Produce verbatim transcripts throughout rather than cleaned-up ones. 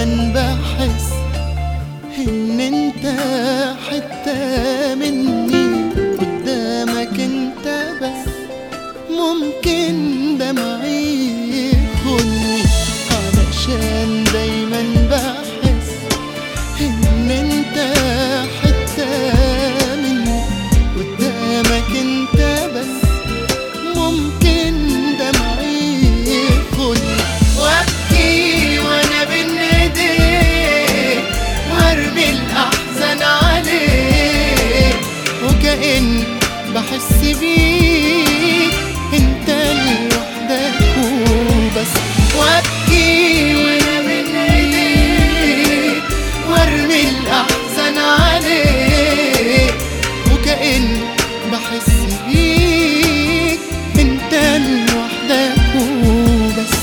دايما بحس ان انت حتة مني، قدامك انت بس ممكن دمعي يخوني، علشان دايما بحس ان انت حتة مني، قدامك انت بس ممكن دمعي يخوني، وابكي وانا بين ايديك وارمي الاحزان عليك، وكأن بحس بيك انت لوحدك وبس، وابكي وانا بين ايديك وارمي الاحزان عليك، وكأن بحس بيك انت لوحدك وبس.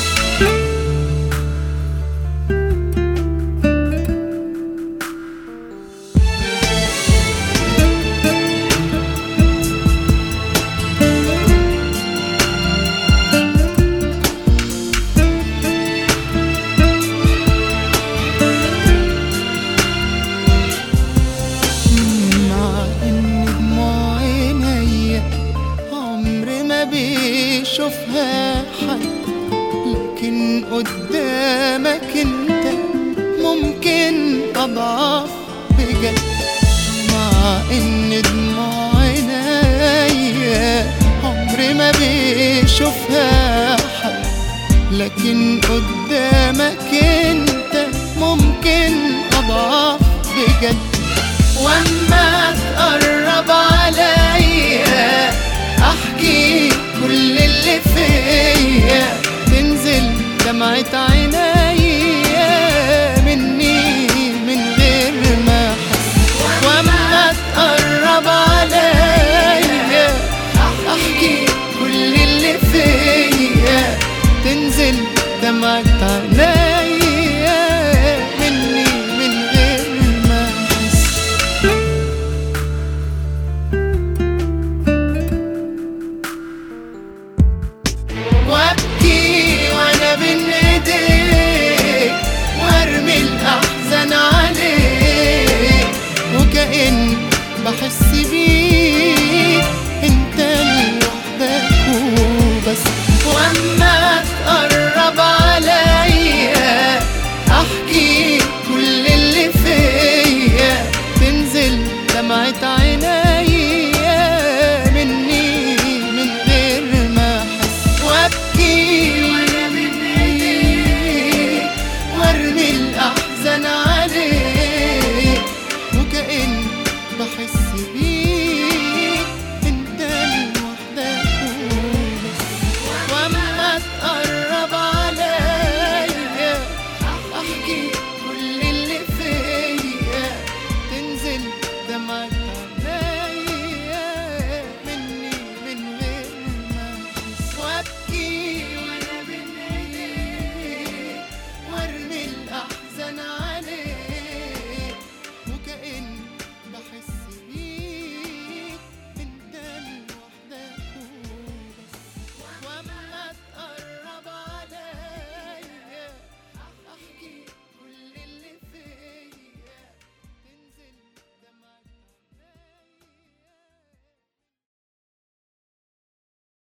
بيشوفها حد، لكن قدامك انت ممكن اضعف بجد، مع ان دموع عينيا عمري ما بيشوفها حد، لكن قدامك انت ممكن اضعف بجد، واما تقرب عليا احكي كل اللي فيا، تنزل دمعة عينيا مني من غير ما احس، واما تقرب عليا احكي كل اللي فيا، تنزل دمعة عينيا